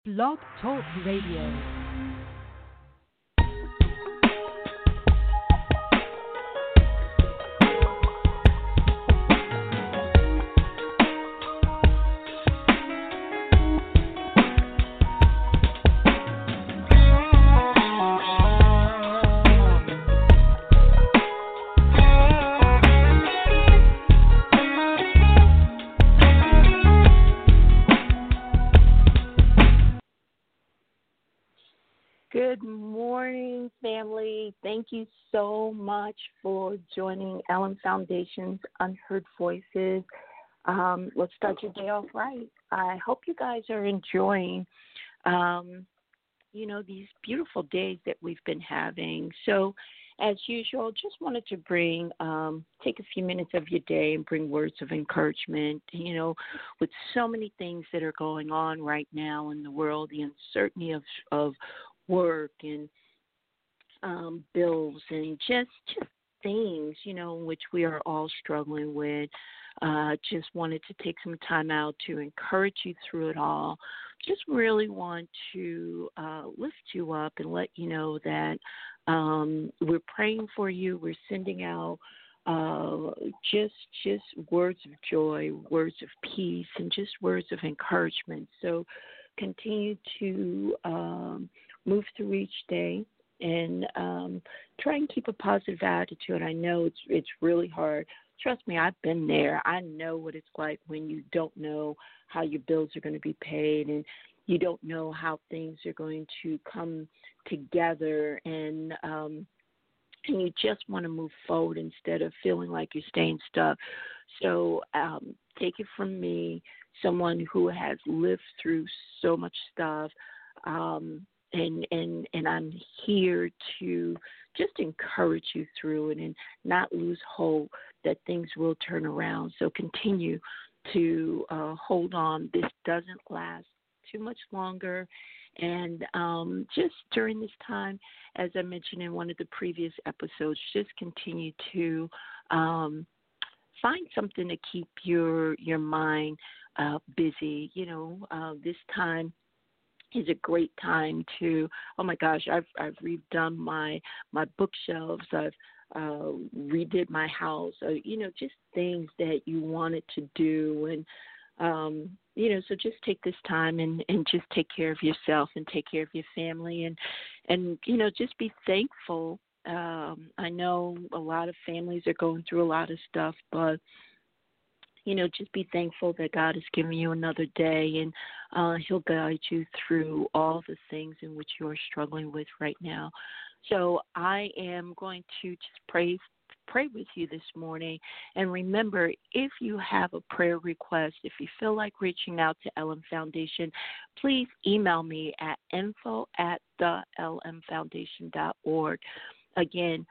Blog Talk Radio. Good morning, family. Thank you so much for joining Ellen Foundation's Unheard Voices. Let's start your day off right. I hope you guys are enjoying, these beautiful days that we've been having. So, as usual, just wanted to take a few minutes of your day and bring words of encouragement. With so many things that are going on right now in the world, the uncertainty of work and bills and just things, in which we are all struggling with. Just wanted to take some time out to encourage you through it all. Just really want to lift you up and let you know that we're praying for you. We're sending out just words of joy, words of peace, and just words of encouragement. So continue to move through each day and try and keep a positive attitude. I know it's really hard. Trust me, I've been there. I know what it's like when you don't know how your bills are going to be paid and you don't know how things are going to come together, and you just want to move forward instead of feeling like you're staying stuck. So take it from me, someone who has lived through so much stuff, and I'm here to just encourage you through it and not lose hope that things will turn around. So continue to hold on. This doesn't last too much longer. And just during this time, as I mentioned in one of the previous episodes, just continue to find something to keep your mind busy. This time is a great time to, oh my gosh, I've redone my bookshelves. I've redid my house. Just things that you wanted to do, and so just take this time and just take care of yourself and take care of your family, and just be thankful. I know a lot of families are going through a lot of stuff, but just be thankful that God has given you another day, and He'll guide you through all the things in which you are struggling with right now. So I am going to just pray with you this morning. And remember, if you have a prayer request, if you feel like reaching out to Ellen Foundation, please email me at info@thelmfoundation.org. Again,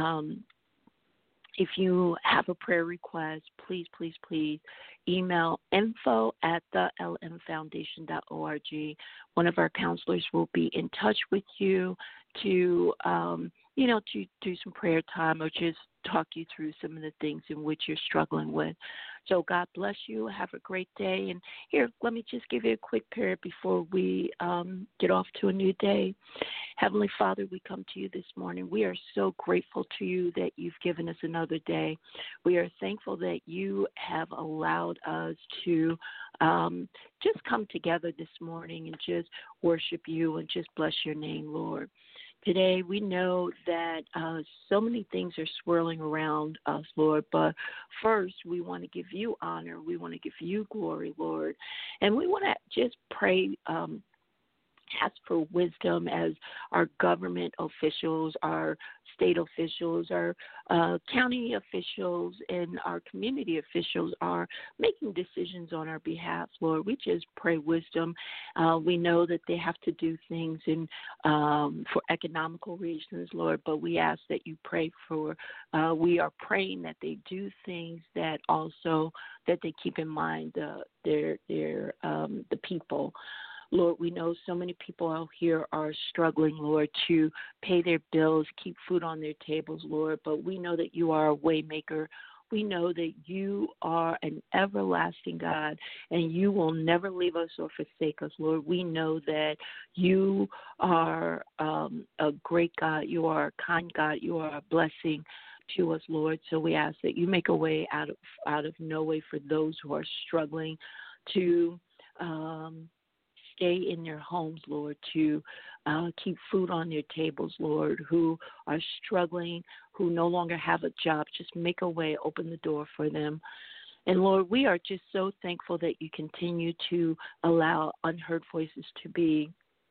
if you have a prayer request, please email info@thelmfoundation.org. One of our counselors will be in touch with you to to do some prayer time or just talk you through some of the things in which you're struggling with. So God bless you. Have a great day. And here, let me just give you a quick prayer before we get off to a new day. Heavenly Father, we come to you this morning. We are so grateful to you that you've given us another day. We are thankful that you have allowed us to just come together this morning and just worship you and just bless your name, Lord. Today, we know that so many things are swirling around us, Lord, but first, we want to give you honor. We want to give you glory, Lord, and we want to just pray, ask for wisdom as our government officials, our state officials, our county officials, and our community officials are making decisions on our behalf, Lord. We just pray wisdom. We know that they have to do things for economical reasons, Lord, but we ask that you pray for, we are praying that they do things that also, that they keep in mind the people. Lord, we know so many people out here are struggling, Lord, to pay their bills, keep food on their tables, Lord, but we know that you are a way maker. We know that you are an everlasting God, and you will never leave us or forsake us, Lord. We know that you are a great God. You are a kind God. You are a blessing to us, Lord. So we ask that you make a way out of no way for those who are struggling to stay in their homes, Lord, to keep food on their tables, Lord, who are struggling, who no longer have a job. Just make a way, open the door for them. And, Lord, we are just so thankful that you continue to allow Unheard Voices to be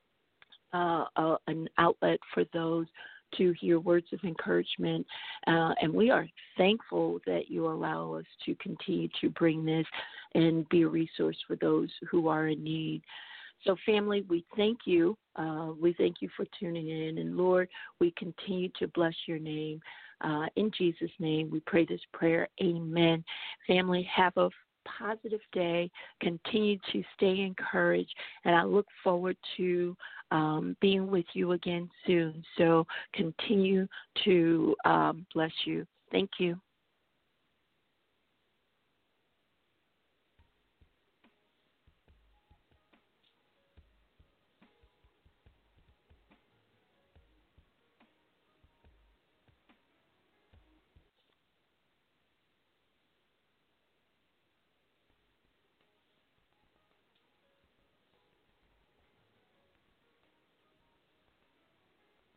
an outlet for those to hear words of encouragement. And we are thankful that you allow us to continue to bring this and be a resource for those who are in need. So, family, we thank you. We thank you for tuning in. And, Lord, we continue to bless your name. In Jesus' name, we pray this prayer. Amen. Family, have a positive day. Continue to stay encouraged. And I look forward to being with you again soon. So continue to bless you. Thank you.